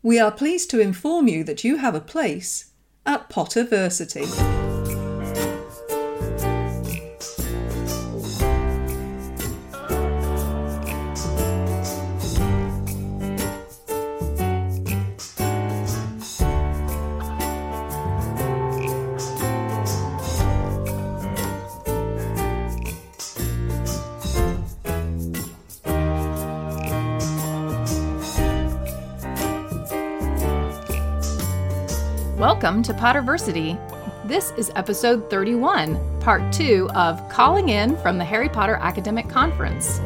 We are pleased to inform you that you have a place at Potterversity. Welcome to Potterversity. This is episode 31, part 2 of Calling In from the Harry Potter Academic Conference.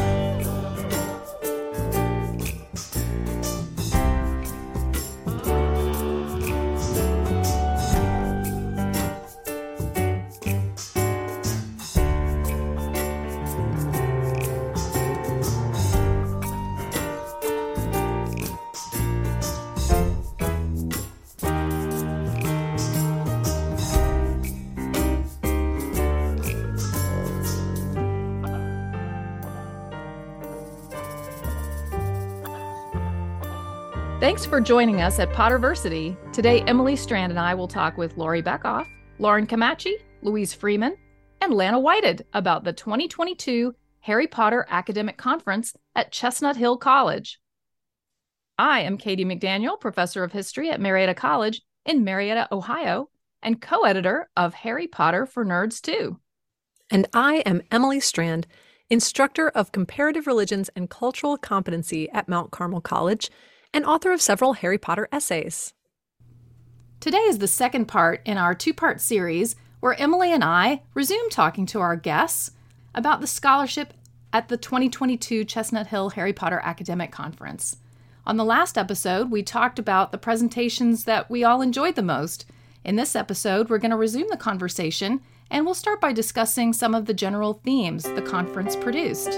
Thanks for joining us at Potterversity. Today, Emily Strand and I will talk with Lori Beckoff, Lauren Camachi, Louise Freeman, and Lana Whited about the 2022 Harry Potter Academic Conference at Chestnut Hill College. I am Katie McDaniel, Professor of History at Marietta College in Marietta, Ohio, and co-editor of Harry Potter for Nerds too. And I am Emily Strand, Instructor of Comparative Religions and Cultural Competency at Mount Carmel College, and author of several Harry Potter essays. Today is the second part in our two-part series where Emily and I resume talking to our guests about the scholarship at the 2022 Chestnut Hill Harry Potter Academic Conference. On the last episode, we talked about the presentations that we all enjoyed the most. In this episode, we're going to resume the conversation, and we'll start by discussing some of the general themes the conference produced.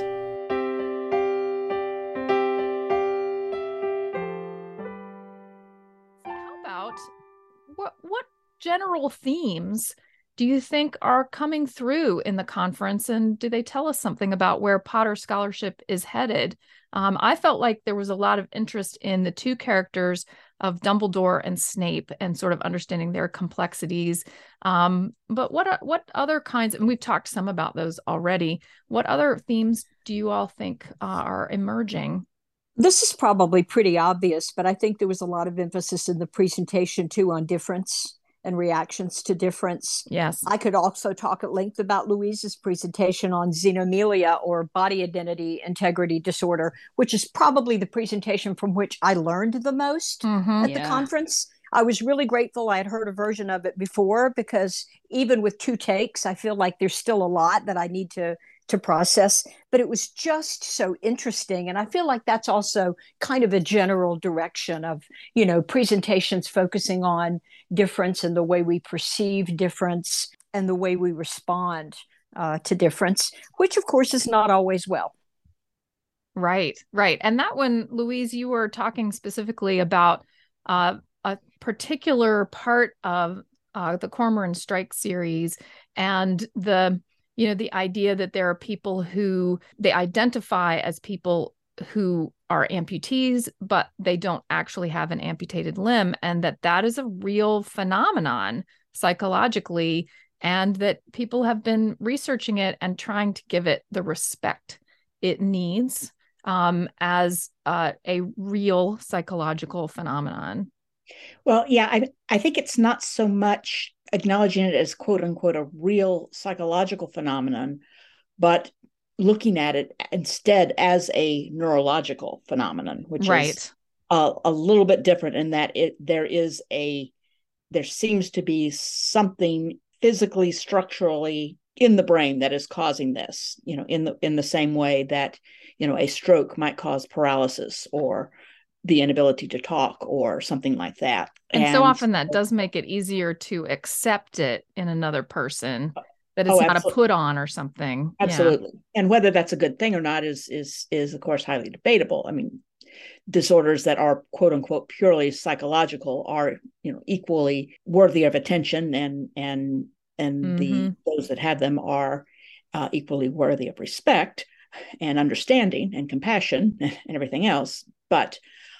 What general themes do you think are coming through in the conference, and do they tell us something about where Potter scholarship is headed? I felt like there was a lot of interest in the two characters of Dumbledore and Snape and sort of understanding their complexities. But what other kinds, and we've talked some about those already, what other themes do you all think are emerging? This is probably pretty obvious, but I think there was a lot of emphasis in the presentation too on difference and reactions to difference. Yes. I could also talk at length about Louise's presentation on xenomelia, or body identity integrity disorder, which is probably the presentation from which I learned the most at the conference. I was really grateful I had heard a version of it before, because even with two takes, I feel like there's still a lot that I need to process, but it was just so interesting. And I feel like that's also kind of a general direction of, presentations focusing on difference and the way we perceive difference and the way we respond to difference, which of course is not always well. Right. And that one, Louise, you were talking specifically about a particular part of the Cormoran Strike series and the idea that there are people who they identify as people who are amputees, but they don't actually have an amputated limb, and that is a real phenomenon psychologically, and that people have been researching it and trying to give it the respect it needs as a real psychological phenomenon. Well, yeah, I think it's not so much acknowledging it as quote unquote a real psychological phenomenon, but looking at it instead as a neurological phenomenon, which is a little bit different in that there seems to be something physically, structurally in the brain that is causing this, in the same way that, a stroke might cause paralysis or the inability to talk or something like that. And so often that does make it easier to accept it in another person, that it's not a put on or something. Absolutely. Yeah. And whether that's a good thing or not is of course highly debatable. I mean, disorders that are quote unquote purely psychological are, equally worthy of attention, and those that have them are equally worthy of respect and understanding and compassion and everything else. But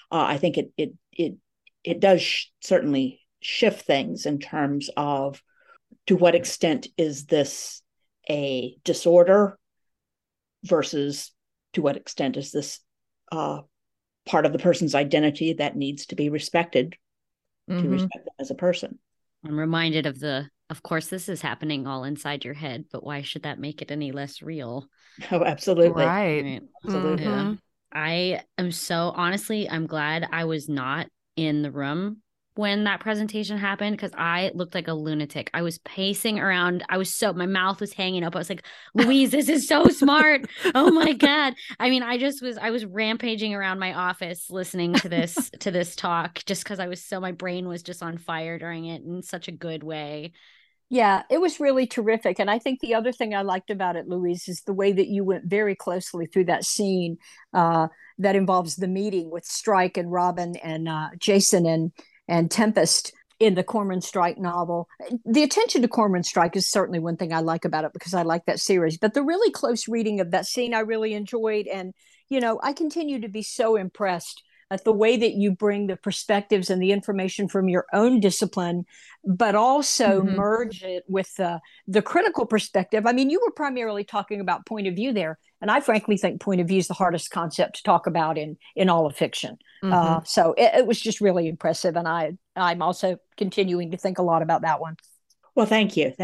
I think it does certainly shift things in terms of to what extent is this a disorder versus to what extent is this part of the person's identity that needs to be respected to respect them as a person. I'm reminded of course, this is happening all inside your head, but why should that make it any less real? Oh, absolutely. Right. Absolutely. Yeah. I am honestly, I'm glad I was not in the room when that presentation happened, because I looked like a lunatic. I was pacing around. My mouth was hanging up. I was like, Louise, this is so smart. Oh my God. I mean, I was rampaging around my office listening to this talk, just because my brain was just on fire during it in such a good way. Yeah, it was really terrific. And I think the other thing I liked about it, Louise, is the way that you went very closely through that scene that involves the meeting with Strike and Robin and Jason and Tempest in the Cormoran Strike novel. The attention to Cormoran Strike is certainly one thing I like about it, because I like that series. But the really close reading of that scene I really enjoyed. And, I continue to be so impressed at the way that you bring the perspectives and the information from your own discipline, but also merge it with the critical perspective. I mean, you were primarily talking about point of view there, and I frankly think point of view is the hardest concept to talk about in all of fiction. So it was just really impressive, and I'm also continuing to think a lot about that one. Well, thank you.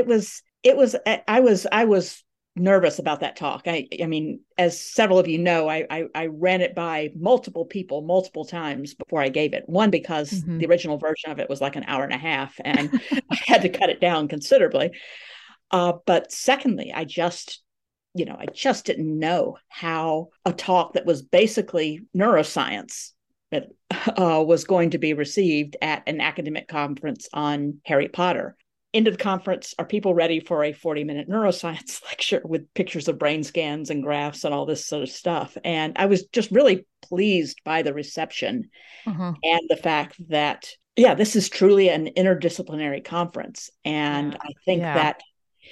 I was nervous about that talk. I mean, as several of you know, I ran it by multiple people multiple times before I gave it. One, because the original version of it was like an hour and a half, and I had to cut it down considerably. But secondly, I just didn't know how a talk that was basically neuroscience was going to be received at an academic conference on Harry Potter. Into the conference, are people ready for a 40-minute neuroscience lecture with pictures of brain scans and graphs and all this sort of stuff? And I was just really pleased by the reception and the fact that, this is truly an interdisciplinary conference. And I think that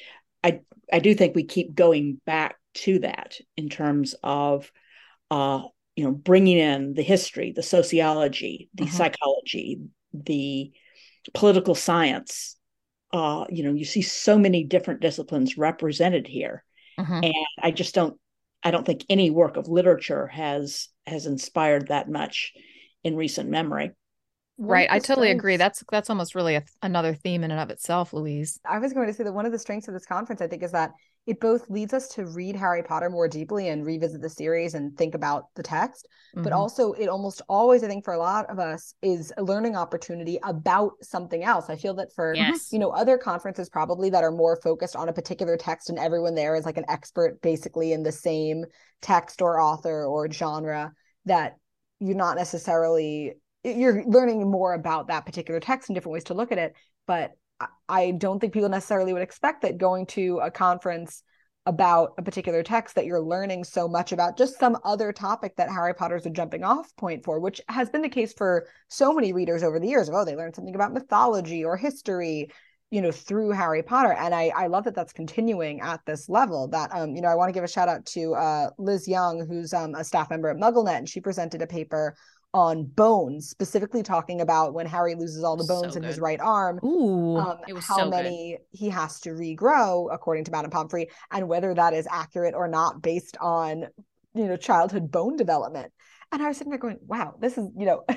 I do think we keep going back to that in terms of, bringing in the history, the sociology, the psychology, the political science. You see so many different disciplines represented here. And I don't think any work of literature has inspired that much in recent memory. Right. I totally agree. That's almost really another theme in and of itself, Louise. I was going to say that one of the strengths of this conference, I think, is that it both leads us to read Harry Potter more deeply and revisit the series and think about the text, but also it almost always, I think, for a lot of us, is a learning opportunity about something else. I feel that for, other conferences probably that are more focused on a particular text and everyone there is like an expert basically in the same text or author or genre, that you're not necessarily, you're learning more about that particular text and different ways to look at it. But I don't think people necessarily would expect that going to a conference about a particular text that you're learning so much about just some other topic that Harry Potter is a jumping off point for, which has been the case for so many readers over the years. They learned something about mythology or history, through Harry Potter. And I love that that's continuing at this level. That, I want to give a shout out to Liz Young, who's a staff member at MuggleNet, and she presented a paper on bones, specifically talking about when Harry loses all the bones in his right arm. It was how many he has to regrow, according to Madame Pomfrey, and whether that is accurate or not based on, childhood bone development. And I was sitting there going, wow, this is,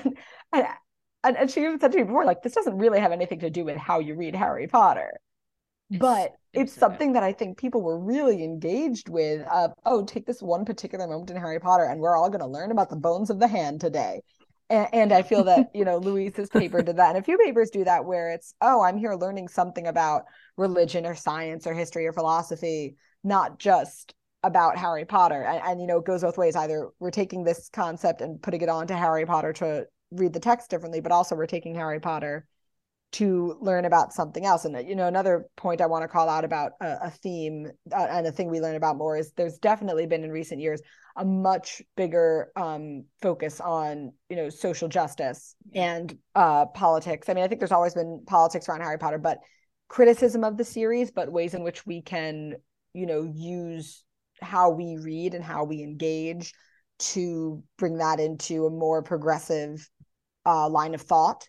and she even said to me before, like, this doesn't really have anything to do with how you read Harry Potter. But it's something that I think people were really engaged with. Take this one particular moment in Harry Potter, and we're all going to learn about the bones of the hand today. And I feel that, Louise's paper did that. And a few papers do that, where it's, I'm here learning something about religion or science or history or philosophy, not just about Harry Potter. And it goes both ways. Either we're taking this concept and putting it onto Harry Potter to read the text differently, but also we're taking Harry Potter to learn about something else. And, another point I want to call out about a theme and a thing we learn about more is there's definitely been in recent years a much bigger focus on, social justice and politics. I mean, I think there's always been politics around Harry Potter, but criticism of the series, but ways in which we can, use how we read and how we engage to bring that into a more progressive line of thought.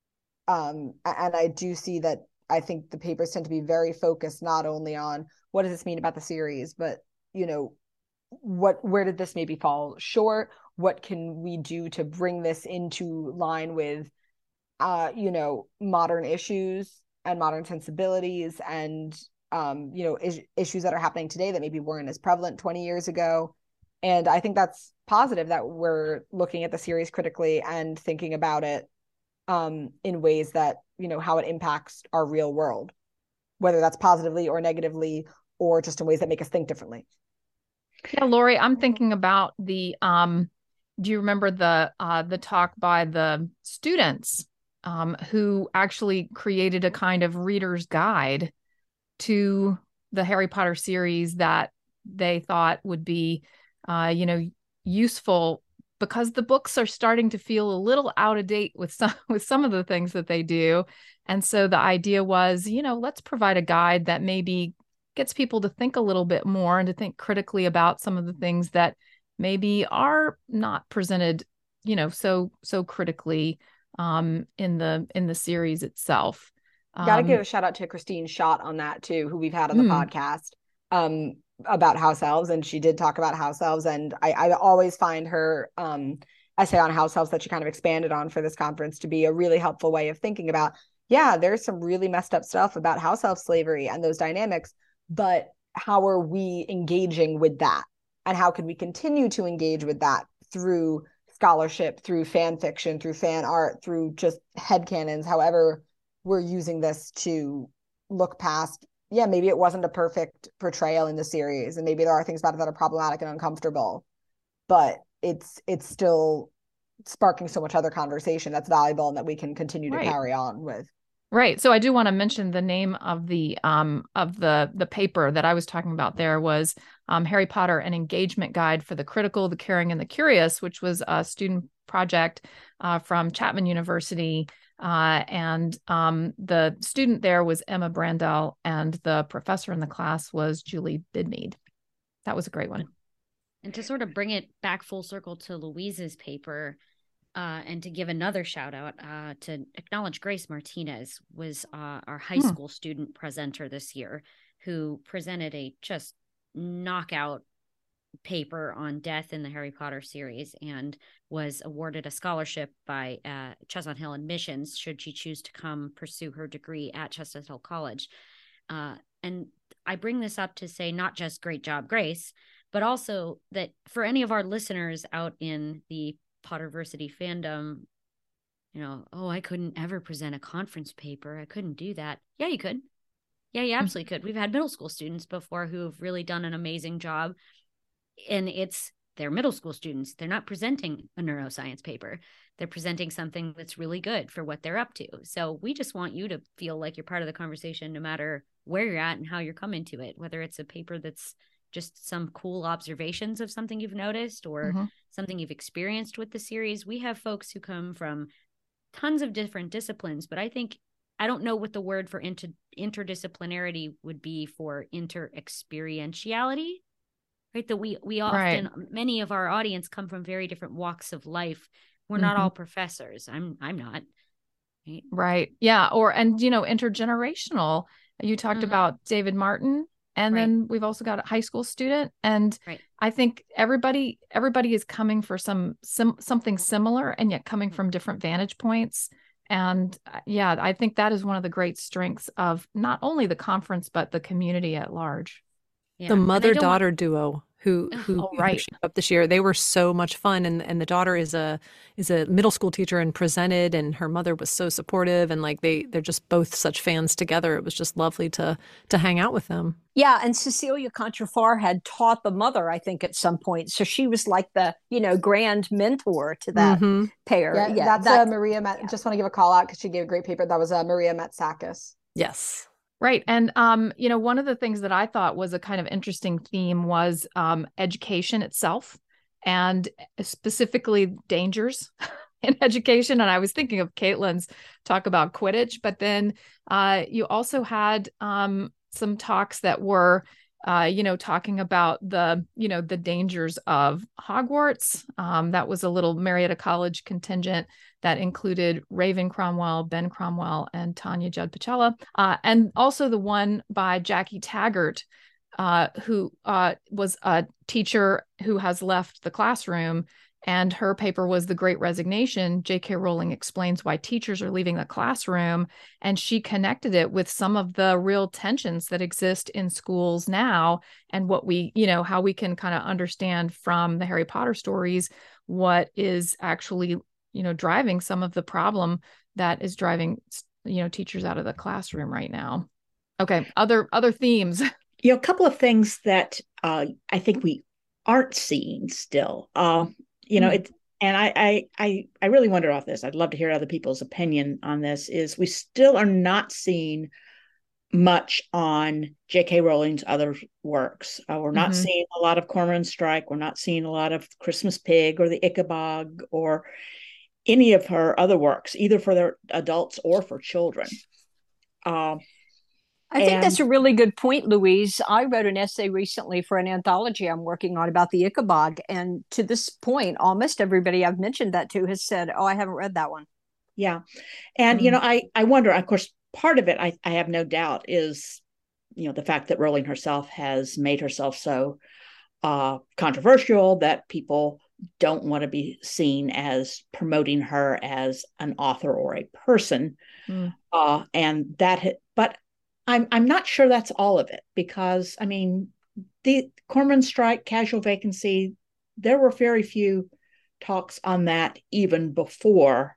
And I do see that. I think the papers tend to be very focused not only on what does this mean about the series, but, you know, where did this maybe fall short? What can we do to bring this into line with, you know, modern issues and modern sensibilities and, you know, issues that are happening today that maybe weren't as prevalent 20 years ago. And I think that's positive that we're looking at the series critically and thinking about it in ways that, you know, how it impacts our real world, whether that's positively or negatively, or just in ways that make us think differently. Yeah, Lori, I'm thinking about the, do you remember the talk by the students who actually created a kind of reader's guide to the Harry Potter series that they thought would be, you know, useful, because the books are starting to feel a little out of date with some of the things that they do. And so the idea was, you know, let's provide a guide that maybe gets people to think a little bit more and to think critically about some of the things that maybe are not presented, you know, so critically in the series itself. Got to give a shout out to Christine Schott on that too, who we've had on the podcast about house elves, and she did talk about house elves, and I always find her essay on house elves that she kind of expanded on for this conference to be a really helpful way of thinking about, yeah, there's some really messed up stuff about house elf slavery and those dynamics, but how are we engaging with that? And how can we continue to engage with that through scholarship, through fan fiction, through fan art, through just headcanons, however we're using this to look past, yeah, maybe it wasn't a perfect portrayal in the series, and maybe there are things about it that are problematic and uncomfortable, but it's still sparking so much other conversation that's valuable and that we can continue to carry on with. Right. So I do want to mention the name of the paper that I was talking about. There was Harry Potter, an engagement guide for the critical, the caring, and the curious, which was a student project from Chapman University. And the student there was Emma Brandel, and the professor in the class was Julie Bidmead. That was a great one. And to sort of bring it back full circle to Louise's paper, and to give another shout out to acknowledge Grace Martinez was our high school student presenter this year, who presented a just knockout paper on death in the Harry Potter series and was awarded a scholarship by Chestnut Hill Admissions should she choose to come pursue her degree at Chestnut Hill College. And I bring this up to say not just great job, Grace, but also that for any of our listeners out in the Potterversity fandom, you know, oh, I couldn't ever present a conference paper. I couldn't do that. Yeah, you could. Yeah, you absolutely could. We've had middle school students before who've really done an amazing job. And they're middle school students. They're not presenting a neuroscience paper. They're presenting something that's really good for what they're up to. So we just want you to feel like you're part of the conversation, no matter where you're at and how you're coming to it, whether it's a paper that's just some cool observations of something you've noticed or something you've experienced with the series. We have folks who come from tons of different disciplines, but I don't know what the word for interdisciplinarity would be for interexperientiality, right? That we often, many of our audience come from very different walks of life. We're not all professors. I'm not. Right. Yeah. And intergenerational. You talked about David Martin. And then we've also got a high school student. And I think everybody is coming for something similar, and yet coming from different vantage points. And I think that is one of the great strengths of not only the conference, but the community at large. Yeah. The mother-daughter duo who showed up this year, they were so much fun. And the daughter is a middle school teacher and presented, and her mother was so supportive, and like they're just both such fans together. It was just lovely to hang out with them. Yeah, and Cecilia Contrafar had taught the mother, I think, at some point. So she was like the, grand mentor to that pair. Yeah, that's Maria. Just want to give a call out because she gave a great paper. That was Maria Matsakis. Yes. Right. And, one of the things that I thought was a kind of interesting theme was education itself, and specifically dangers in education. And I was thinking of Caitlin's talk about Quidditch, but then you also had some talks that were, talking about the dangers of Hogwarts. That was a little Marietta College contingent that included Raven Cromwell, Ben Cromwell, and Tanya Judd Pachella. And also the one by Jackie Taggart, who was a teacher who has left the classroom. And her paper was The Great Resignation. J.K. Rowling explains why teachers are leaving the classroom. And she connected it with some of the real tensions that exist in schools now, and what we, how we can kind of understand from the Harry Potter stories what is actually, driving some of the problem that is driving, teachers out of the classroom right now. Okay. Other themes. A couple of things that I think we aren't seeing still. It, and I really wonder about this. I'd love to hear other people's opinion on this. Is we still are not seeing much on J.K. Rowling's other works. We're not seeing a lot of Cormoran Strike. We're not seeing a lot of Christmas Pig or the Ichabod or any of her other works, either for their adults or for children. I think that's a really good point, Louise. I wrote an essay recently for an anthology I'm working on about the Ichabod. And to this point, almost everybody I've mentioned that to has said, oh, I haven't read that one. Yeah. And, I wonder, of course, part of it, I have no doubt, is, the fact that Rowling herself has made herself so controversial that people don't want to be seen as promoting her as an author or a person. And that, but I'm not sure that's all of it, because the Cormoran Strike, Casual Vacancy, there were very few talks on that even before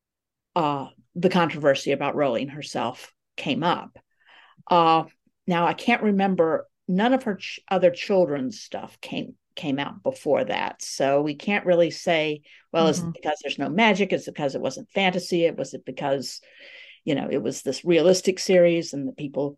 the controversy about Rowling herself came up. Now I can't remember, none of her other children's stuff came out before that, so we can't really say, well, is it because there's no magic? Is it because it wasn't fantasy? Was it because it was this realistic series and the people,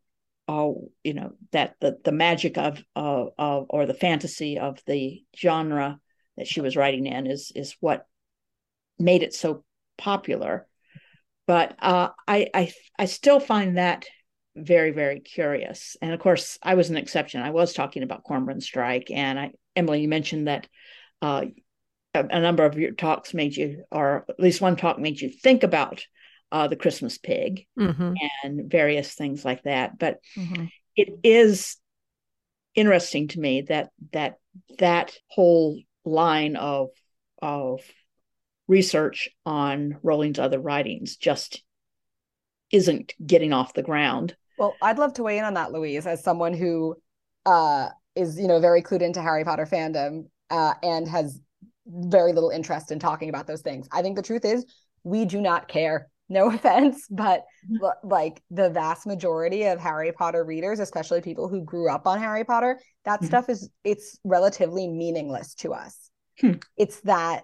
that the magic of or the fantasy of the genre that she was writing in is what made it so popular. But I still find that very, very curious. And of course, I was an exception. I was talking about Cormoran Strike, and Emily, you mentioned that a number of your talks made you, or at least one talk made you think about the Christmas Pig and various things like that. But it is interesting to me that whole line of research on Rowling's other writings just isn't getting off the ground. Well, I'd love to weigh in on that, Louise, as someone who is, very clued into Harry Potter fandom and has very little interest in talking about those things. I think the truth is we do not care. No offense, but like the vast majority of Harry Potter readers, especially people who grew up on Harry Potter, that stuff it's relatively meaningless to us. It's that,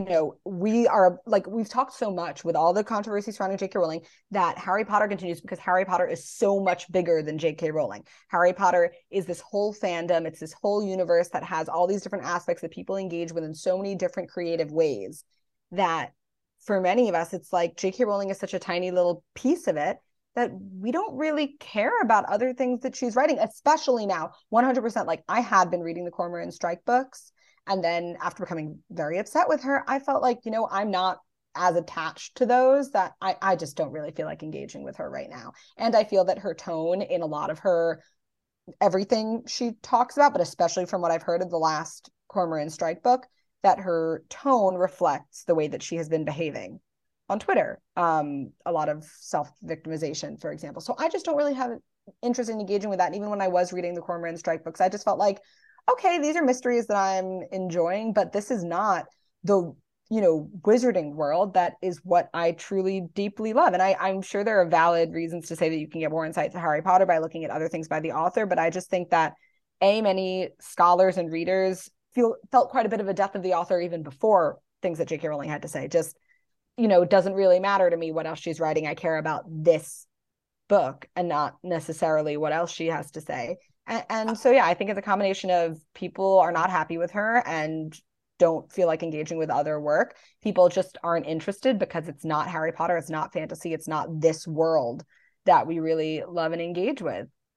we are like, we've talked so much with all the controversy surrounding J.K. Rowling that Harry Potter continues because Harry Potter is so much bigger than J.K. Rowling. Harry Potter is this whole fandom. It's this whole universe that has all these different aspects that people engage with in so many different creative ways that for many of us, it's like J.K. Rowling is such a tiny little piece of it that we don't really care about other things that she's writing, especially now. 100%. Like, I had been reading the Cormoran Strike books, and then after becoming very upset with her, I felt like, I'm not as attached to those, that I just don't really feel like engaging with her right now. And I feel that her tone in a lot of her everything she talks about, but especially from what I've heard of the last Cormoran Strike book, that her tone reflects the way that she has been behaving on Twitter. A lot of self-victimization, for example. So I just don't really have interest in engaging with that. And even when I was reading the Cormoran Strike books, I just felt like, okay, these are mysteries that I'm enjoying, but this is not the, wizarding world that is what I truly deeply love. And I'm sure there are valid reasons to say that you can get more insight to Harry Potter by looking at other things by the author. But I just think that many scholars and readers felt quite a bit of a death of the author even before things that J.K. Rowling had to say. Just, it doesn't really matter to me what else she's writing. I care about this book and not necessarily what else she has to say. And so, yeah, I think it's a combination of people are not happy with her and don't feel like engaging with other work. People just aren't interested because it's not Harry Potter. It's not fantasy. It's not this world that we really love and engage with.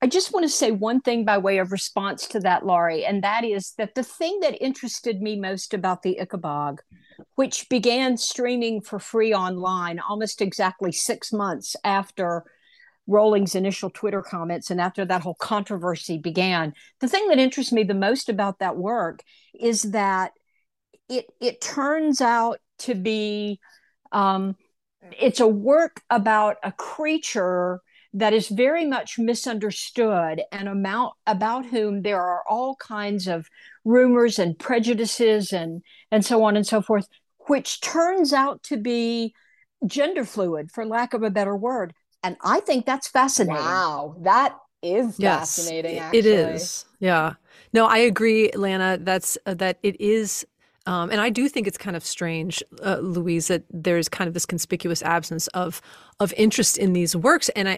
I just want to say one thing by way of response to that, Laurie, and that is that the thing that interested me most about the Ichabod, which began streaming for free online almost exactly 6 months after Rowling's initial Twitter comments and after that whole controversy began, the thing that interests me the most about that work is that it turns out to be it's a work about a creature that is very much misunderstood and about whom there are all kinds of rumors and prejudices and so on and so forth, which turns out to be gender fluid, for lack of a better word. And I think that's fascinating. Wow, that is fascinating. Yes, actually, it is. Yeah. No, I agree, Lana. That it is. And I do think it's kind of strange, Louise, that there's kind of this conspicuous absence of interest in these works. And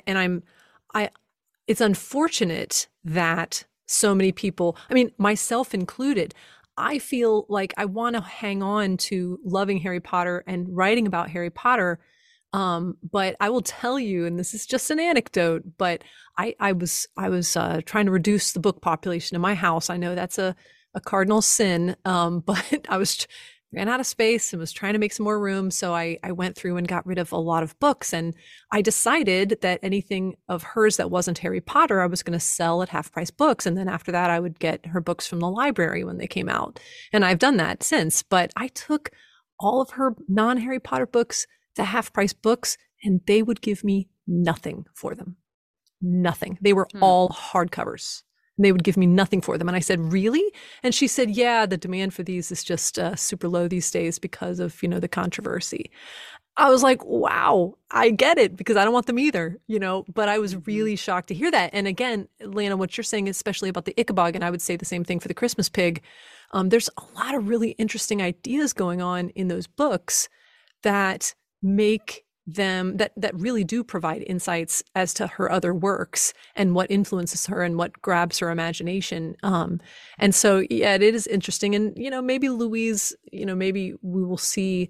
it's unfortunate that so many people, I mean, myself included, I feel like I want to hang on to loving Harry Potter and writing about Harry Potter. But I will tell you, and this is just an anecdote, but I was trying to reduce the book population in my house. I know that's a cardinal sin, but I ran out of space and was trying to make some more room. So I went through and got rid of a lot of books, and I decided that anything of hers that wasn't Harry Potter, I was going to sell at half price books. And then after that, I would get her books from the library when they came out. And I've done that since, but I took all of her non-Harry Potter books to half price books, and they would give me nothing for them. Nothing. They were all hardcovers. They would give me nothing for them. And I said, really? And she said, yeah, the demand for these is just super low these days because of, the controversy. I was like, wow, I get it, because I don't want them either, but I was really shocked to hear that. And again, Lana, what you're saying, especially about the Ichabod, and I would say the same thing for the Christmas Pig, there's a lot of really interesting ideas going on in those books that make them that really do provide insights as to her other works and what influences her and what grabs her imagination. And so, yeah, it is interesting. And, maybe Louise, maybe we will see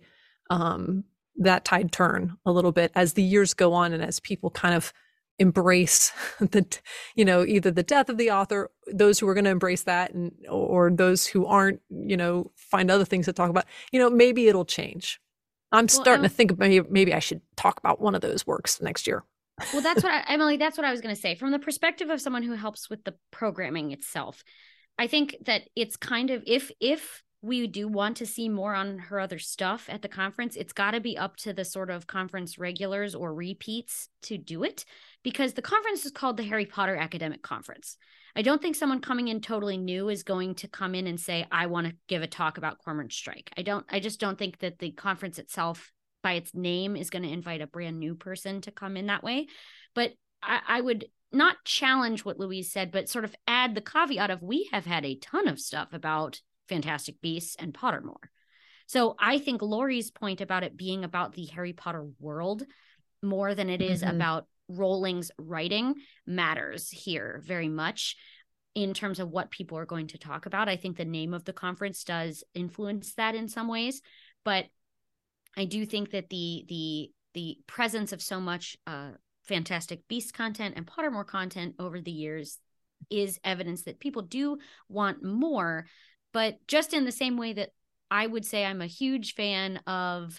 that tide turn a little bit as the years go on and as people kind of embrace either the death of the author, those who are going to embrace that, or those who aren't, find other things to talk about, maybe it'll change. I'm starting to think maybe I should talk about one of those works next year. Well, that's what Emily, that's what I was going to say. From the perspective of someone who helps with the programming itself, I think that it's kind of, if we do want to see more on her other stuff at the conference, it's got to be up to the sort of conference regulars or repeats to do it, because the conference is called the Harry Potter Academic Conference. I don't think someone coming in totally new is going to come in and say, I want to give a talk about Cormoran Strike. I just don't think that the conference itself, by its name, is going to invite a brand new person to come in that way. But I would not challenge what Louise said, but sort of add the caveat of, we have had a ton of stuff about Fantastic Beasts and Pottermore. So I think Laurie's point about it being about the Harry Potter world more than it is about Rowling's writing matters here very much in terms of what people are going to talk about. I think the name of the conference does influence that in some ways, but I do think that the presence of so much Fantastic Beasts content and Pottermore content over the years is evidence that people do want more. But just in the same way that I would say I'm a huge fan of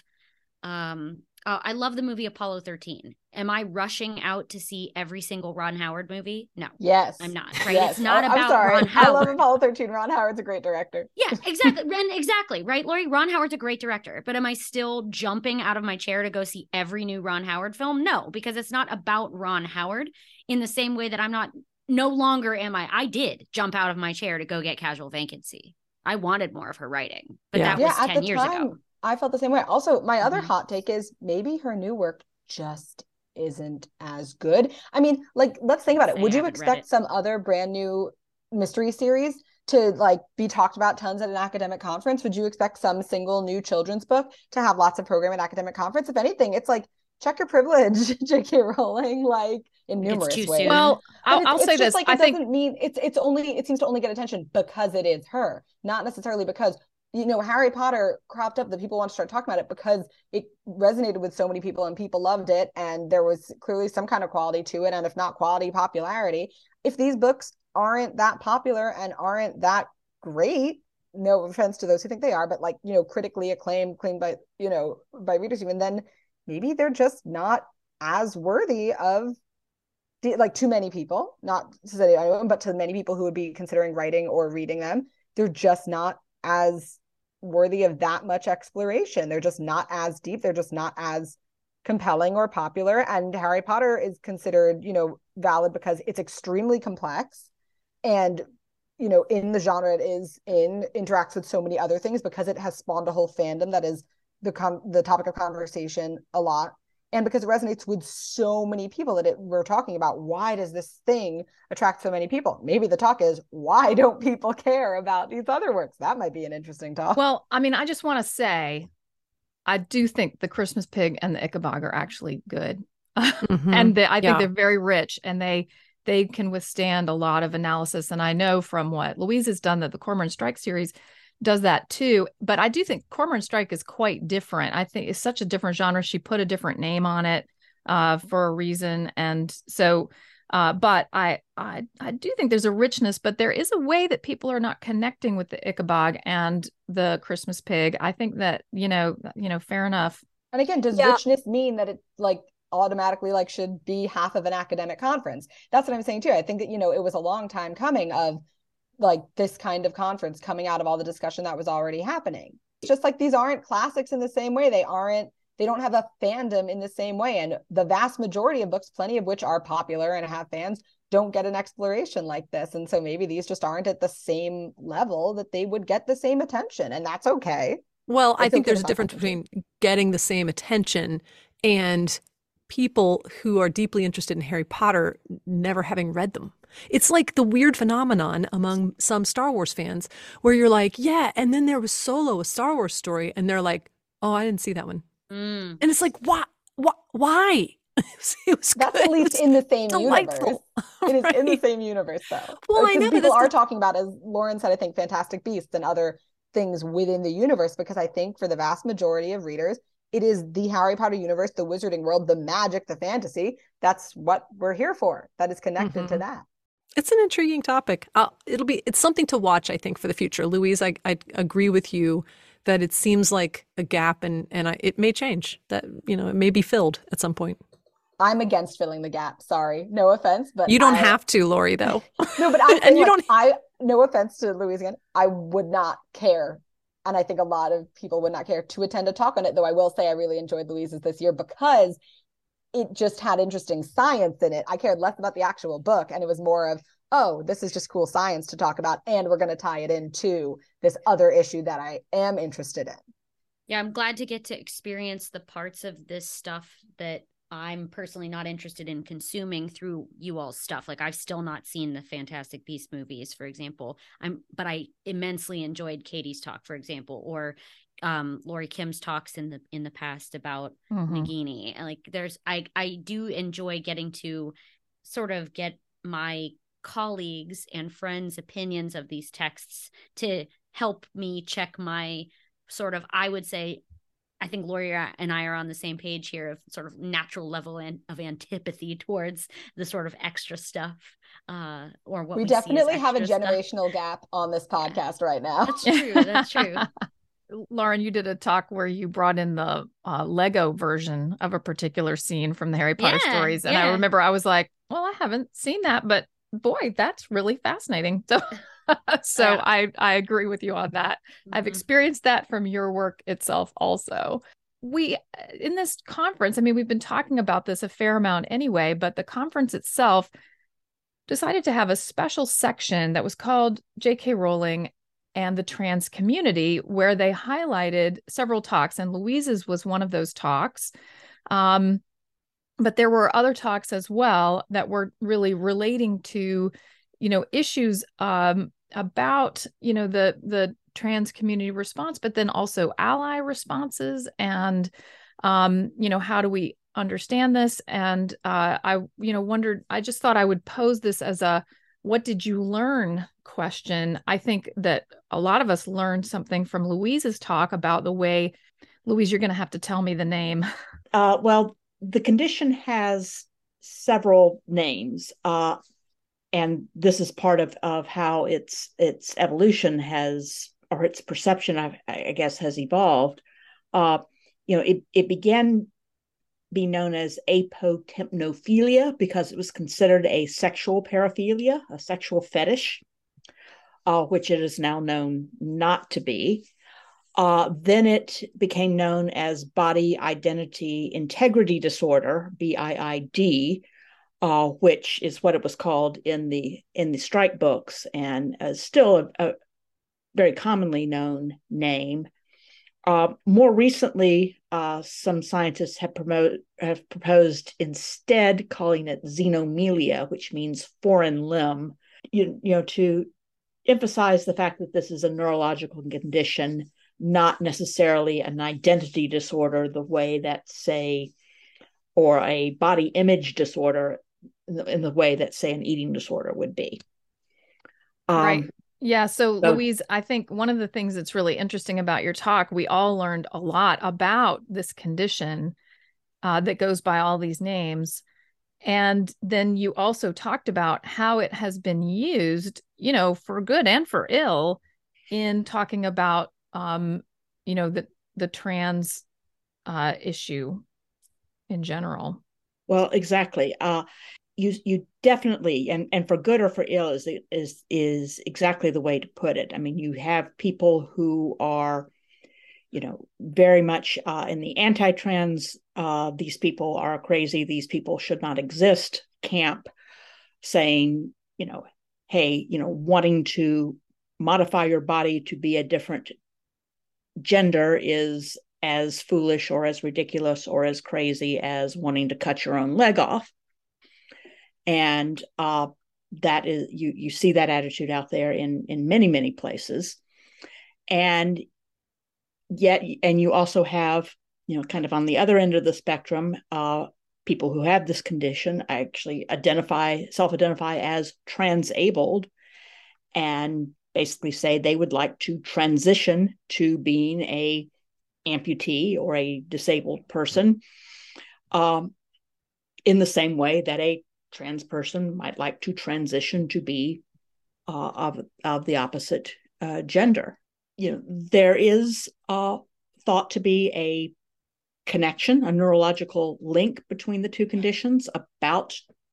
I love the movie Apollo 13. Am I rushing out to see every single Ron Howard movie? No. Yes. I'm not. Right. Yes. It's not I'm about sorry. Ron Howard. I love Apollo 13. Ron Howard's a great director. Yeah, exactly. Exactly. Right, Laurie? Ron Howard's a great director. But am I still jumping out of my chair to go see every new Ron Howard film? No, because it's not about Ron Howard in the same way that no longer am I did jump out of my chair to go get Casual Vacancy. I wanted more of her writing, but that was 10 years ago. I felt the same way. Also, my other hot take is maybe her new work just isn't as good. I mean, let's think about it. Would you expect some other brand new mystery series to be talked about tons at an academic conference? Would you expect some single new children's book to have lots of program at academic conference? If anything, it's check your privilege, J.K. Rowling, in numerous ways. Soon. Well, I'll say this. I think doesn't mean it seems to only get attention because it is her, not necessarily because Harry Potter cropped up that people want to start talking about it because it resonated with so many people and people loved it. And there was clearly some kind of quality to it. And if not quality, popularity. If these books aren't that popular and aren't that great, no offense to those who think they are, but like, critically acclaimed by, by readers even, then maybe they're just not as worthy of like too many people, not to say anyone, but to many people who would be considering writing or reading them. They're just not as worthy of that much exploration. They're just not as deep. They're just not as compelling or popular. And Harry Potter is considered, valid because it's extremely complex. And, in the genre it is in, interacts with so many other things because it has spawned a whole fandom that is the topic of conversation a lot. And because it resonates with so many people that we're talking about, why does this thing attract so many people? Maybe the talk is, why don't people care about these other works? That might be an interesting talk. Well, I mean, I just want to say, I do think The Christmas Pig and The Ichabod are actually good. Mm-hmm. And I think they're very rich, and they can withstand a lot of analysis. And I know from what Louise has done that the Cormoran Strike series does that too. But I do think Cormoran Strike is quite different. I think it's such a different genre. She put a different name on it for a reason. And so, but I do think there's a richness, but there is a way that people are not connecting with the Ichabod and the Christmas Pig. I think that, fair enough. And again, does richness mean that it like automatically like should be half of an academic conference? That's what I'm saying too. I think that, it was a long time coming of like this kind of conference coming out of all the discussion that was already happening. It's just like, these aren't classics in the same way. They don't have a fandom in the same way. And the vast majority of books, plenty of which are popular and have fans, don't get an exploration like this. And so maybe these just aren't at the same level that they would get the same attention. And that's okay. Well, I think there's a difference between getting the same attention and people who are deeply interested in Harry Potter never having read them. It's like the weird phenomenon among some Star Wars fans where you're like, yeah, and then there was Solo, a Star Wars story, and they're like, oh, I didn't see that one. And it's like, why? It was That's good. at least in the same delightful. Universe. It is in the same universe, though. Well, I know people are talking about, as Lauren said, I think Fantastic Beasts and other things within the universe, because I think for the vast majority of readers, it is the Harry Potter universe, the wizarding world, the magic, the fantasy. That's what we're here for. That is connected to that. It's an intriguing topic. It's something to watch, I think, for the future. Louise, I agree with you that it seems like a gap, and it may change. That it may be filled at some point. I'm against filling the gap. Sorry, no offense, but you don't have to, Lori. Though. No, but no offense to Louise again. I would not care. And I think a lot of people would not care to attend a talk on it, though I will say I really enjoyed Louise's this year because it just had interesting science in it. I cared less about the actual book, and it was more of, oh, this is just cool science to talk about, and we're going to tie it into this other issue that I am interested in. Yeah, I'm glad to get to experience the parts of this stuff that I'm personally not interested in consuming through you all's stuff. Like, I've still not seen the Fantastic Beasts movies, for example. But I immensely enjoyed Katie's talk, for example, or Lori Kim's talks in the past about Nagini. Like, I do enjoy getting to sort of get my colleagues and friends' opinions of these texts to help me check my sort of, I would say, I think Lori and I are on the same page here of sort of natural level of antipathy towards the sort of extra stuff, or what we definitely have a generational gap on this podcast right now. That's true. That's true. Lauren, you did a talk where you brought in the Lego version of a particular scene from the Harry Potter stories. And I remember I was like, well, I haven't seen that, but boy, that's really fascinating. So I agree with you on that. I've experienced that from your work itself also. We, in this conference, I mean, we've been talking about this a fair amount anyway, but the conference itself decided to have a special section that was called J.K. Rowling and the trans community, where they highlighted several talks, and Louise's was one of those talks. But there were other talks as well that were really relating to, issues about, the trans community response, but then also ally responses and, how do we understand this? And I just thought I would pose this as what did you learn question. I think that a lot of us learned something from Louise's talk about the way, Louise, you're going to have to tell me the name. Well, the condition has several names, and this is part of how its evolution has, or its perception, I guess, has evolved. It began being known as apotemnophilia because it was considered a sexual paraphilia, a sexual fetish, which it is now known not to be. Then it became known as body identity integrity disorder, BIID, which is what it was called in the strike books, and still a very commonly known name. More recently, some scientists have proposed instead calling it xenomelia, which means foreign limb, to emphasize the fact that this is a neurological condition, not necessarily an identity disorder, the way that, say, or a body image disorder in the way that, say, an eating disorder would be. Right. Yeah. So, Louise, I think one of the things that's really interesting about your talk, we all learned a lot about this condition that goes by all these names. And then you also talked about how it has been used, for good and for ill, in talking about, the trans issue in general. Well, exactly. You definitely, and for good or for ill is exactly the way to put it. I mean, you have people who are, very much in the anti-trans, these people are crazy, these people should not exist camp, saying, hey, wanting to modify your body to be a different gender is as foolish or as ridiculous or as crazy as wanting to cut your own leg off. And that is, you see that attitude out there in many, many places. And you also have, kind of on the other end of the spectrum, people who have this condition actually self-identify as transabled, and basically say they would like to transition to being a amputee or a disabled person, in the same way that a trans person might like to transition to be of the opposite gender. There is thought to be a connection, a neurological link between the two conditions. About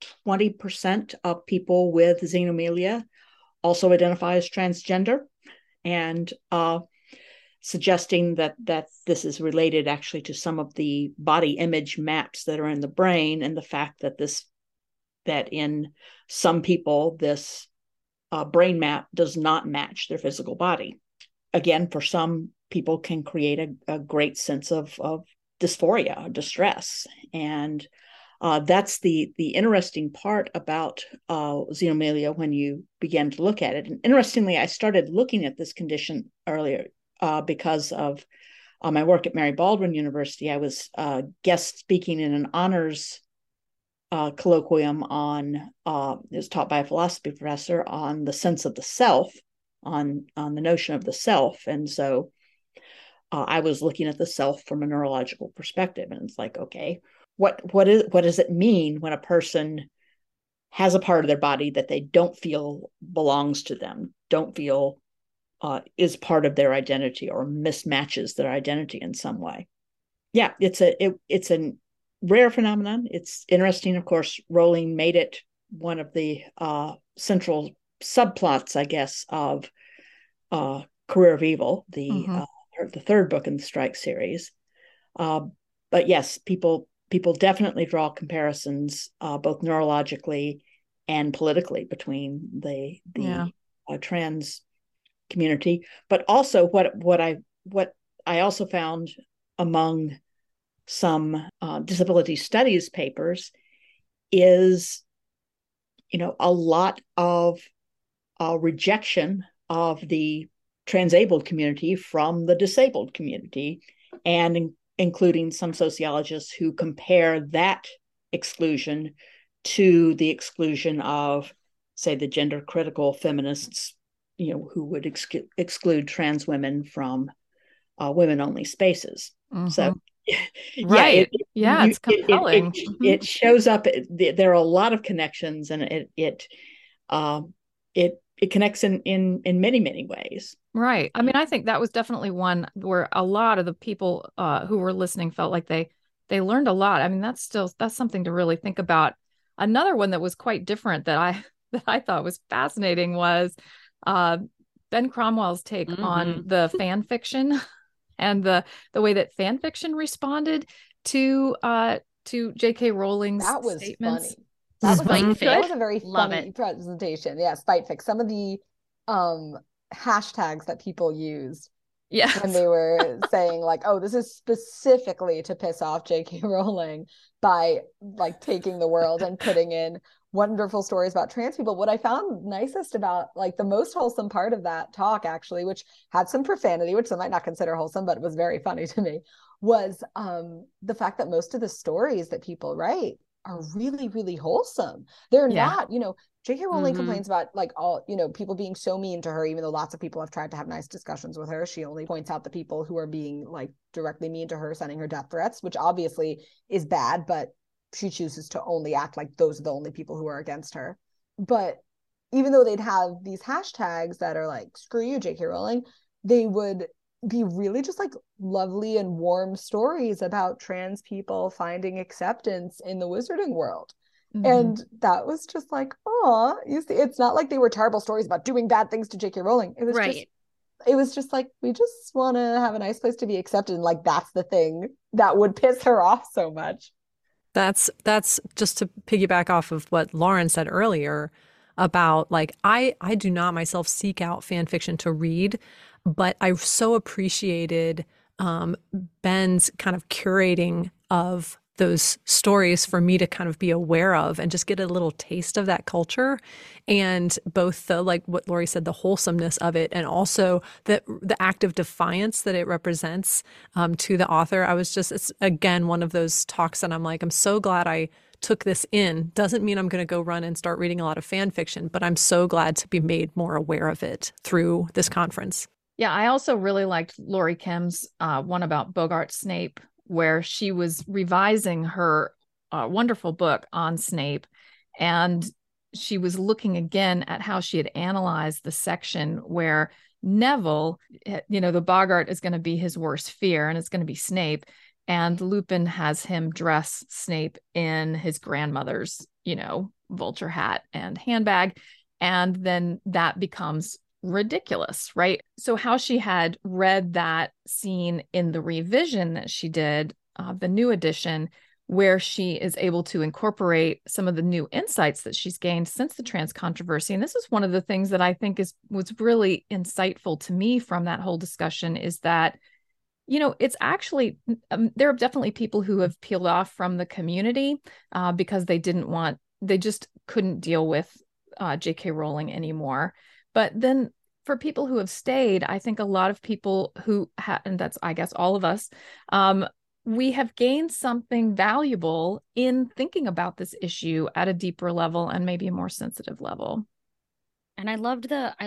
20% of people with xenomelia also identify as transgender, and suggesting that this is related actually to some of the body image maps that are in the brain, and the fact that in some people this brain map does not match their physical body. Again, for some people can create a great sense of dysphoria, distress. And that's the interesting part about xenomelia when you begin to look at it. And interestingly, I started looking at this condition earlier because of my work at Mary Baldwin University. I was guest speaking in an honors colloquium on, it was taught by a philosophy professor, on the sense of the self, on the notion of the self. And so I was looking at the self from a neurological perspective, and it's like, okay, what does it mean when a person has a part of their body that they don't feel belongs to them, don't feel is part of their identity, or mismatches their identity in some way? Yeah, it's a rare phenomenon. It's interesting. Of course, Rowling made it one of the central subplots, I guess, of Career of Evil, the third book in the Strike series. But yes, people definitely draw comparisons, both neurologically and politically, between the trans community. But also, what I also found among some disability studies papers is, a lot of rejection of the transabled community from the disabled community, and including some sociologists who compare that exclusion to the exclusion of, say, the gender critical feminists who would exclude trans women from women only spaces. Mm-hmm. So right. It's compelling. It shows up. There are a lot of connections, and it connects in many, many ways. Right. I mean, I think that was definitely one where a lot of the people who were listening felt like they learned a lot. I mean, that's something to really think about. Another one that was quite different that I thought was fascinating was Ben Cromwell's take on the fan fiction and the way that fan fiction responded to J.K. Rowling's statements. Funny. That was a very funny presentation. Yeah, Spitefic. Some of the hashtags that people used when they were saying like, oh, this is specifically to piss off J.K. Rowling by like taking the world and putting in wonderful stories about trans people. What I found nicest about like the most wholesome part of that talk, actually, which had some profanity, which some might not consider wholesome, but it was very funny to me, was the fact that most of the stories that people write are really, really wholesome. They're not, J.K. Rowling complains about like all, people being so mean to her, even though lots of people have tried to have nice discussions with her. She only points out the people who are being like directly mean to her, sending her death threats, which obviously is bad, but she chooses to only act like those are the only people who are against her. But even though they'd have these hashtags that are like, screw you, J.K. Rowling, they would be really just like lovely and warm stories about trans people finding acceptance in the wizarding world. And that was just like, oh, you see, it's not like they were terrible stories about doing bad things to J.K. Rowling. It was just like, we just want to have a nice place to be accepted. And like, that's the thing that would piss her off so much. That's just to piggyback off of what Lauren said earlier about like, I do not myself seek out fan fiction to read, but I so appreciated Ben's kind of curating of those stories for me to kind of be aware of and just get a little taste of that culture, and both the, like what Lori said, the wholesomeness of it, and also the act of defiance that it represents to the author. It's again one of those talks and I'm like, I'm so glad I took this in. Doesn't mean I'm going to go run and start reading a lot of fan fiction, but I'm so glad to be made more aware of it through this conference. Yeah, I also really liked Lori Kim's one about Bogart Snape, where she was revising her wonderful book on Snape. And she was looking again at how she had analyzed the section where Neville, the Boggart is going to be his worst fear, and it's going to be Snape. And Lupin has him dress Snape in his grandmother's, vulture hat and handbag. And then that becomes ridiculous, right? So how she had read that scene in the revision that she did, the new edition, where she is able to incorporate some of the new insights that she's gained since the trans controversy. And this is one of the things that I think was really insightful to me from that whole discussion, is that, it's actually, there are definitely people who have peeled off from the community because they just couldn't deal with J.K. Rowling anymore. But then for people who have stayed, I think a lot of people who and that's, I guess, all of us, we have gained something valuable in thinking about this issue at a deeper level and maybe a more sensitive level. And I loved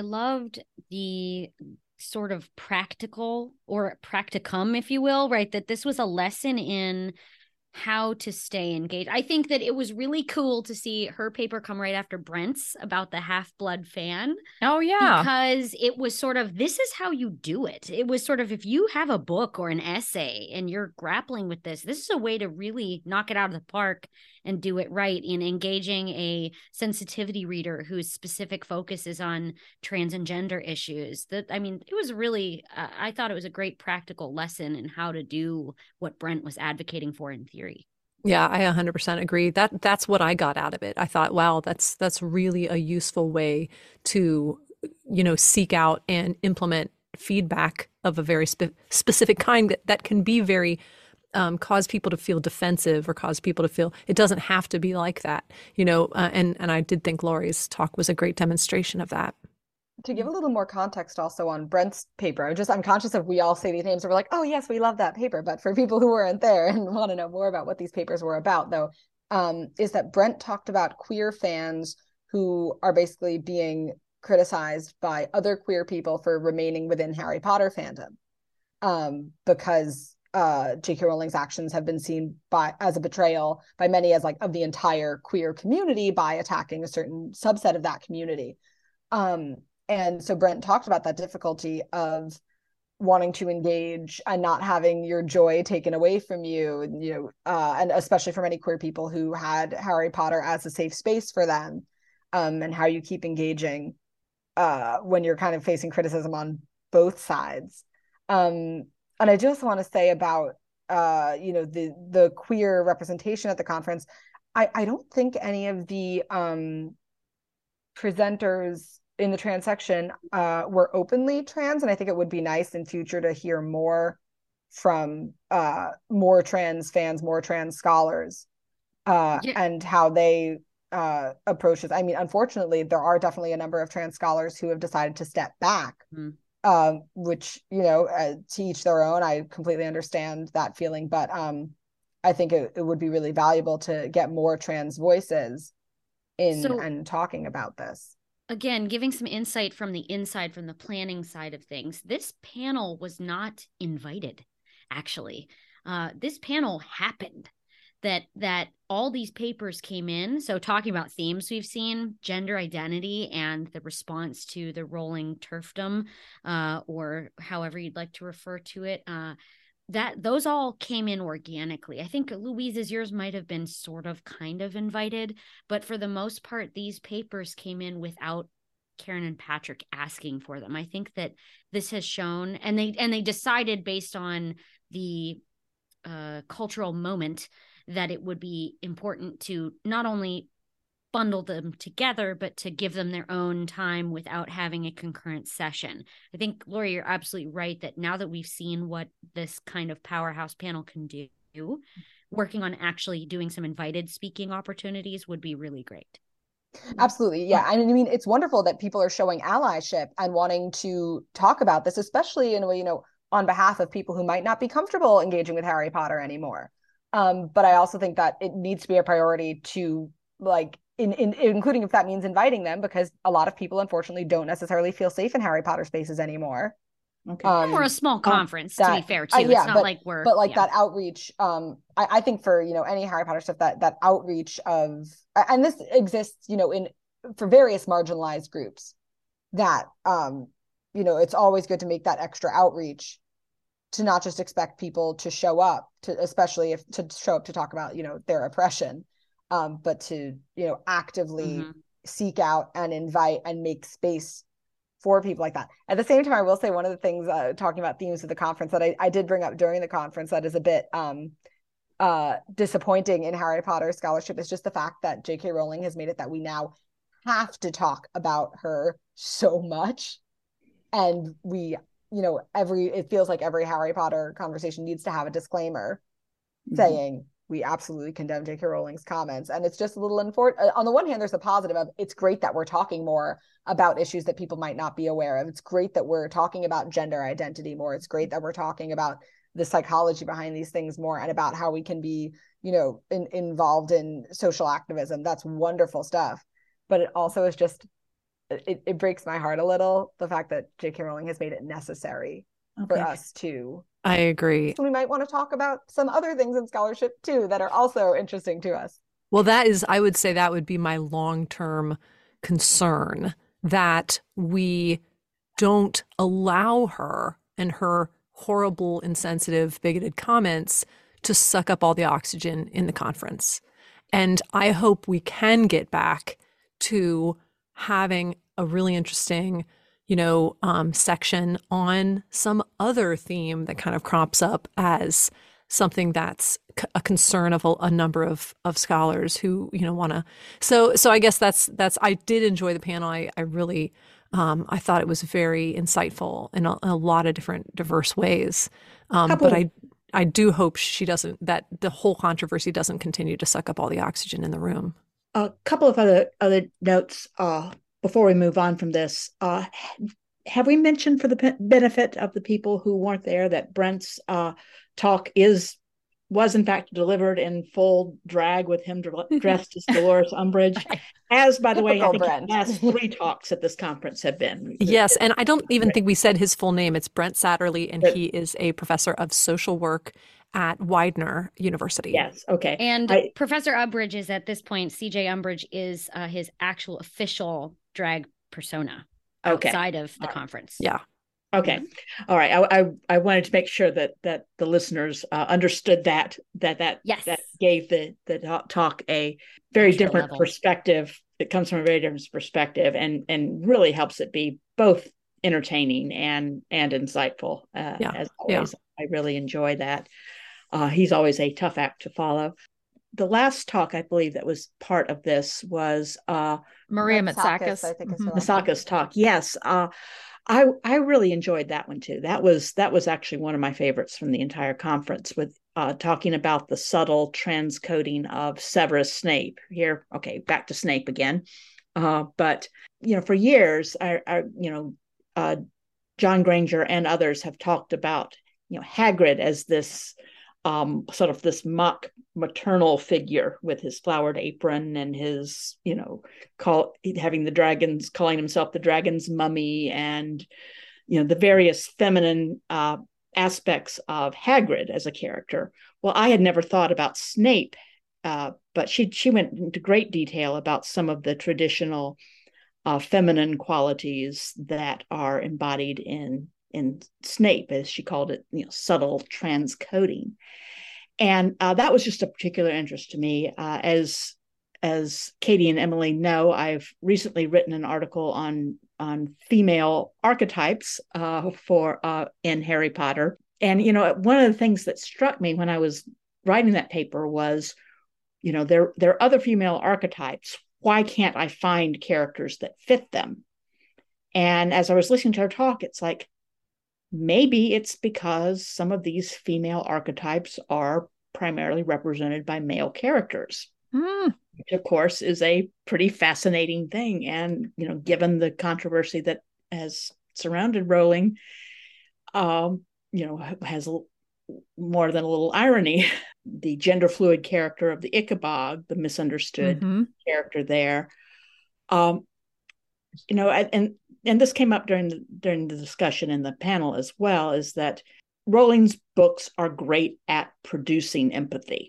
the sort of practical or practicum, if you will, right? That this was a lesson in how to stay engaged. I think that it was really cool to see her paper come right after Brent's about the Half-Blood fan. Oh, yeah. Because it was sort of, this is how you do it. It was sort of, if you have a book or an essay and you're grappling with this is a way to really knock it out of the park and do it right in engaging a sensitivity reader whose specific focus is on trans and gender issues. It was really, I thought it was a great practical lesson in how to do what Brent was advocating for in theory. Yeah, I 100% agree. That's what I got out of it. I thought, wow, that's really a useful way to, seek out and implement feedback of a very specific kind that can be very cause people to feel defensive or cause people to feel it doesn't have to be like that, and I did think Lori's talk was a great demonstration of that. To give a little more context also on Brent's paper, I'm conscious of, we all say these names and we're like, oh yes, we love that paper. But for people who weren't there and want to know more about what these papers were about, though, is that Brent talked about queer fans who are basically being criticized by other queer people for remaining within Harry Potter fandom, because J.K. Rowling's actions have been seen as a betrayal by many as like of the entire queer community by attacking a certain subset of that community. And so Brent talked about that difficulty of wanting to engage and not having your joy taken away from you, and especially for many queer people who had Harry Potter as a safe space for them, and how you keep engaging when you're kind of facing criticism on both sides. And I just want to say about the queer representation at the conference. I don't think any of the presenters in the trans section were openly trans, and I think it would be nice in future to hear more from more trans fans, more trans scholars, and how they approach this. I mean, unfortunately, there are definitely a number of trans scholars who have decided to step back, which, to each their own. I completely understand that feeling, but I think it would be really valuable to get more trans voices in and talking about this. Again, giving some insight from the inside, from the planning side of things. This panel was not invited, actually. This panel happened. That all these papers came in. So talking about themes we've seen, gender identity and the response to the Rowling TERFdom, or however you'd like to refer to it, that those all came in organically. I think Louise's, yours might have been sort of kind of invited, but for the most part, these papers came in without Karen and Patrick asking for them. I think that this has shown, and they decided based on the cultural moment that it would be important to not only bundle them together, but to give them their own time without having a concurrent session. I think, Lori, you're absolutely right that now that we've seen what this kind of powerhouse panel can do, working on actually doing some invited speaking opportunities would be really great. Absolutely. Yeah. I mean, it's wonderful that people are showing allyship and wanting to talk about this, especially in a way, on behalf of people who might not be comfortable engaging with Harry Potter anymore. But I also think that it needs to be a priority to, like, including if that means inviting them, because a lot of people unfortunately don't necessarily feel safe in Harry Potter spaces anymore. Okay. We're a small conference, to be fair, too. It's not like we're... But that outreach, I think for, any Harry Potter stuff, that outreach of... And this exists, for various marginalized groups, that, it's always good to make that extra outreach, to not just expect people to show up, especially to show up to talk about, their oppression, but to, actively seek out and invite and make space for people like that. At the same time, I will say one of the things, talking about themes of the conference, that I did bring up during the conference that is a bit disappointing in Harry Potter scholarship is just the fact that J.K. Rowling has made it that we now have to talk about her so much. And we, it feels like every Harry Potter conversation needs to have a disclaimer saying, we absolutely condemn J.K. Rowling's comments. And it's just a little unfortunate. On the one hand, there's a positive of, it's great that we're talking more about issues that people might not be aware of. It's great that we're talking about gender identity more. It's great that we're talking about the psychology behind these things more, and about how we can be, involved in social activism. That's wonderful stuff. But it also is just, it breaks my heart a little, the fact that J.K. Rowling has made it necessary for us to... I agree. So we might want to talk about some other things in scholarship too that are also interesting to us. Well, I would say that would be my long-term concern, that we don't allow her and her horrible, insensitive, bigoted comments to suck up all the oxygen in the conference. And I hope we can get back to having a really interesting section on some other theme that kind of crops up as something that's a concern of a number of scholars who, want to. So I guess that's, I did enjoy the panel. I really, I thought it was very insightful in a lot of different diverse ways. But I do hope that the whole controversy doesn't continue to suck up all the oxygen in the room. A couple of other notes, before we move on from this, have we mentioned, for the benefit of the people who weren't there, that Brent's talk is was in fact delivered in full drag with him dressed as Dolores Umbridge. As, by the way, I think the last 3 talks at this conference have been. Yes, and I don't even think we said his full name. It's Brent Satterlee, and he is a professor of social work at Widener University. Yes, okay. And Professor Umbridge is, at this point, C.J. Umbridge is his actual official drag persona outside of the conference. Yeah. Okay. All right. I wanted to make sure that the listeners understood that gave the talk a very different perspective. It comes from a very different perspective and really helps it be both entertaining and insightful. As always, I really enjoy that. He's always a tough act to follow. The last talk, I believe, that was part of this was Maria Matsakis. I think Matsakis talk. Yes. I really enjoyed that one too. That was actually one of my favorites from the entire conference, with talking about the subtle transcoding of Severus Snape. Here, okay, back to Snape again. But for years, John Granger and others have talked about Hagrid as this sort of this mock maternal figure with his flowered apron and his, having the dragons, calling himself the dragon's mummy, and, the various feminine aspects of Hagrid as a character. Well, I had never thought about Snape, but she went into great detail about some of the traditional feminine qualities that are embodied in Snape, as she called it, subtle transcoding. And that was just a particular interest to me. As Katie and Emily know, I've recently written an article on female archetypes in Harry Potter. And, one of the things that struck me when I was writing that paper was, there are other female archetypes. Why can't I find characters that fit them? And as I was listening to her talk, it's like, maybe it's because some of these female archetypes are primarily represented by male characters, which of course is a pretty fascinating thing. And, given the controversy that has surrounded Rowling, has more than a little irony. The gender fluid character of the Ichabod, the misunderstood character there, and this came up during the discussion in the panel as well, is that Rowling's books are great at producing empathy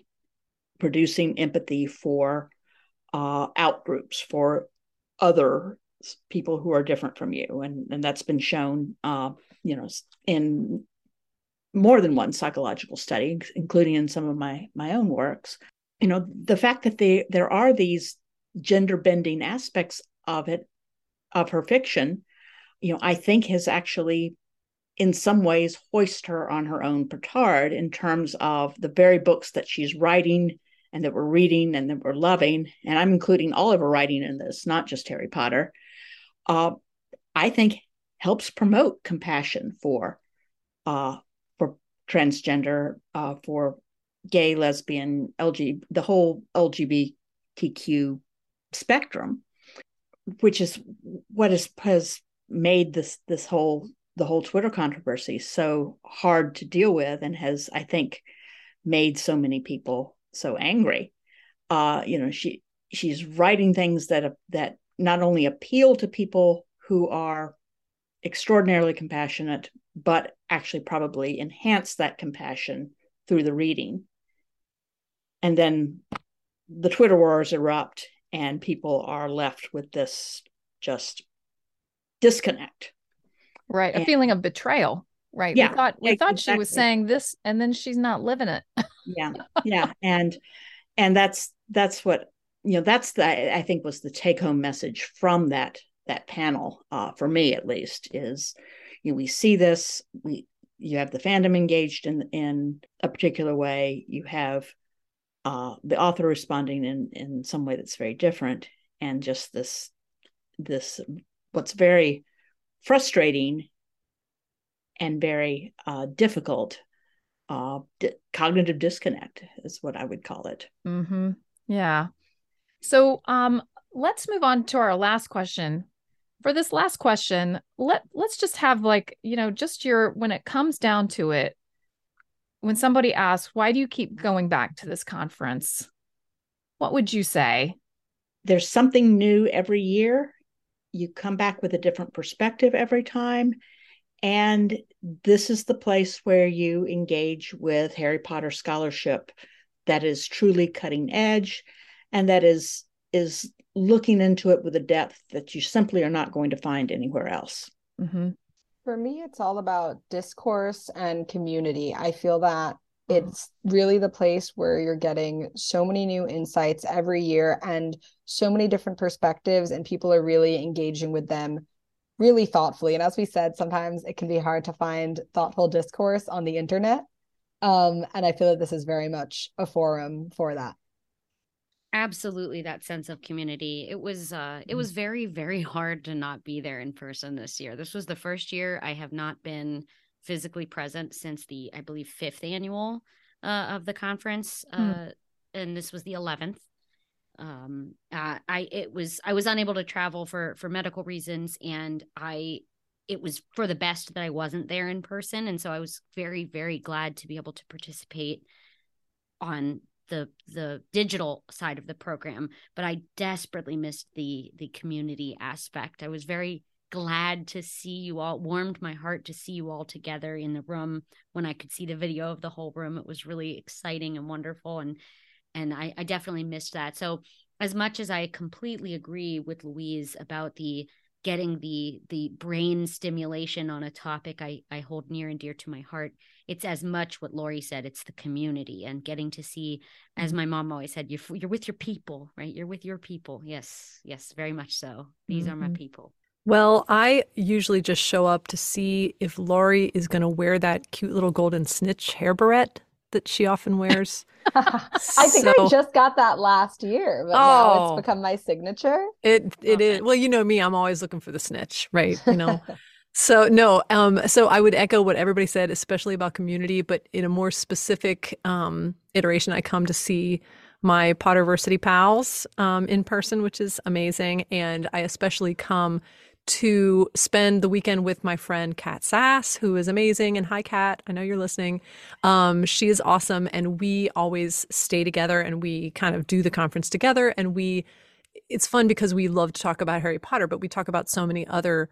for outgroups, for other people who are different from you. And that's been shown, in more than one psychological study, including in some of my own works. The fact that there are these gender bending aspects of her fiction, I think has actually in some ways hoist her on her own petard in terms of the very books that she's writing and that we're reading and that we're loving. And I'm including all of her writing in this, not just Harry Potter. I think helps promote compassion for transgender, for gay, lesbian, the whole LGBTQ spectrum, which is what has made the whole Twitter controversy so hard to deal with, and has, I think, made so many people so angry. She's writing things that not only appeal to people who are extraordinarily compassionate, but actually probably enhance that compassion through the reading. And then the Twitter wars erupt, and people are left with this just disconnect. Right. A feeling of betrayal. Right. Yeah, we thought she was saying this, and then she's not living it. Yeah. Yeah. And that's what, I think was the take home message from that panel, for me at least, is, we see this, you have the fandom engaged in a particular way. You have the author responding in some way that's very different. And just this what's very frustrating and very difficult cognitive disconnect is what I would call it. Mm-hmm. Yeah. So let's move on to our last question. For this last question, let's just have, like, just when it comes down to it, when somebody asks, why do you keep going back to this conference? What would you say? There's something new every year. You come back with a different perspective every time. And this is the place where you engage with Harry Potter scholarship that is truly cutting edge and that is looking into it with a depth that you simply are not going to find anywhere else. Mm-hmm. For me, it's all about discourse and community. I feel that it's really the place where you're getting so many new insights every year and so many different perspectives, and people are really engaging with them really thoughtfully. And as we said, sometimes it can be hard to find thoughtful discourse on the internet. And I feel that this is very much a forum for that. Absolutely, that sense of community. It was very, very hard to not be there in person this year. This was the first year I have not been physically present since the, I believe, 5th annual of the conference. And this was the 11th. I was unable to travel for medical reasons, and it was for the best that I wasn't there in person. And so I was very, very glad to be able to participate on the digital side of the program, but I desperately missed the community aspect. I was very glad to see you all. Warmed my heart to see you all together in the room. When I could see the video of the whole room, it was really exciting and wonderful, and I definitely missed that. So as much as I completely agree with Louise about getting the brain stimulation on a topic I hold near and dear to my heart, it's as much what Lori said. It's the community and getting to see, as my mom always said, you're with your people, right? You're with your people. Yes, very much so. These are my people. Well, I usually just show up to see if Lori is going to wear that cute little golden snitch hair barrette that she often wears. I think I just got that last year, but now it's become my signature. It is. Well, you know me, I'm always looking for the snitch, right? You know. So no, so I would echo what everybody said, especially about community, but in a more specific iteration, I come to see my Potterversity pals in person, which is amazing. And I especially come to spend the weekend with my friend Kat Sass, who is amazing. And hi, Kat, I know you're listening. She is awesome. And we always stay together and we kind of do the conference together. And it's fun because we love to talk about Harry Potter, but we talk about so many other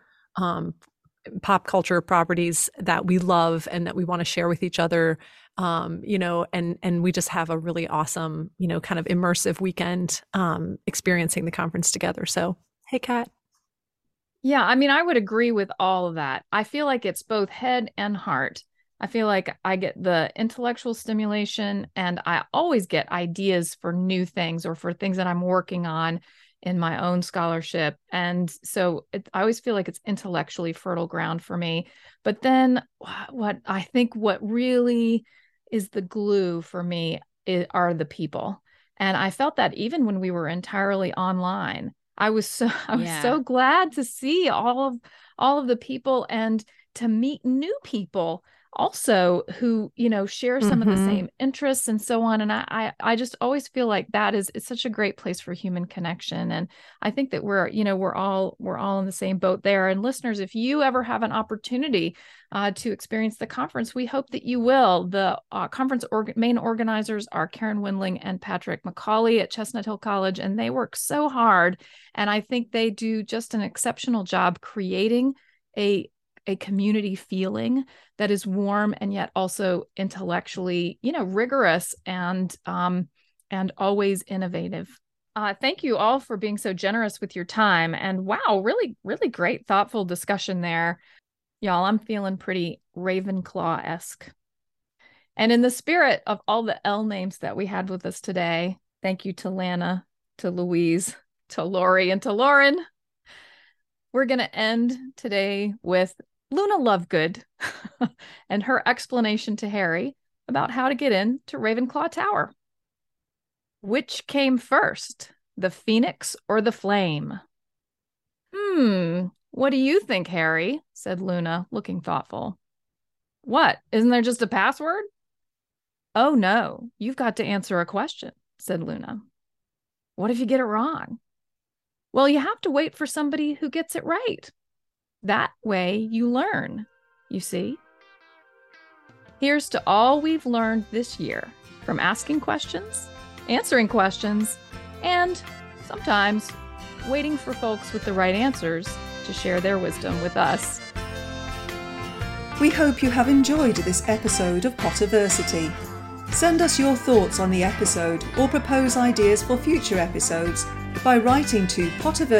pop culture properties that we love and that we want to share with each other, you know, and we just have a really awesome, you know, kind of immersive weekend experiencing the conference together. So, hey, Kat. Yeah, I mean, I would agree with all of that. I feel like it's both head and heart. I feel like I get the intellectual stimulation and I always get ideas for new things or for things that I'm working on in my own scholarship. And so I always feel like it's intellectually fertile ground for me. But then what really is the glue for me are the people. And I felt that even when we were entirely online, I was so glad to see all of the people and to meet new people also who, you know, share some of the same interests and so on. And I just always feel like it's such a great place for human connection. And I think that we're all in the same boat there. And listeners, if you ever have an opportunity to experience the conference, we hope that you will. The conference main organizers are Karen Windling and Patrick McCauley at Chestnut Hill College, and they work so hard. And I think they do just an exceptional job creating a community feeling that is warm and yet also intellectually, you know, rigorous and always innovative. Thank you all for being so generous with your time. And wow, really, really great, thoughtful discussion there. Y'all, I'm feeling pretty Ravenclaw-esque. And in the spirit of all the L names that we had with us today, thank you to Lana, to Louise, to Lori, and to Lauren. We're going to end today with Luna Lovegood and her explanation to Harry about how to get into Ravenclaw Tower. Which came first, the phoenix or the flame? What do you think, Harry? Said Luna, looking thoughtful. What? Isn't there just a password? Oh, no, you've got to answer a question, said Luna. What if you get it wrong? Well, you have to wait for somebody who gets it right. That way you learn, you see. Here's to all we've learned this year from asking questions, answering questions, and sometimes waiting for folks with the right answers to share their wisdom with us. We hope you have enjoyed this episode of Potterversity. Send us your thoughts on the episode or propose ideas for future episodes by writing to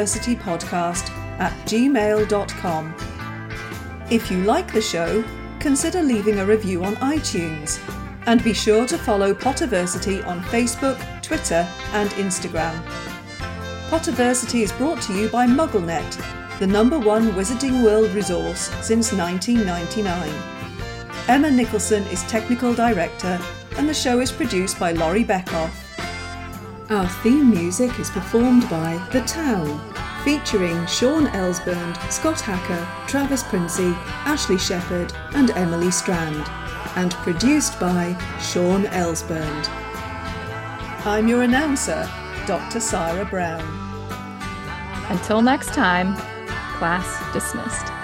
potterversitypodcast@gmail.com. If you like the show, consider leaving a review on iTunes. And be sure to follow Potterversity on Facebook, Twitter, and Instagram. Potterversity is brought to you by MuggleNet, the #1 Wizarding World resource since 1999. Emma Nicholson is Technical Director, and the show is produced by Laurie Beckoff. Our theme music is performed by The Town, featuring Sean Elsbund, Scott Hacker, Travis Princey, Ashley Shepherd, and Emily Strand, and produced by Sean Elsbund. I'm your announcer, Dr. Sarah Brown. Until next time, class dismissed.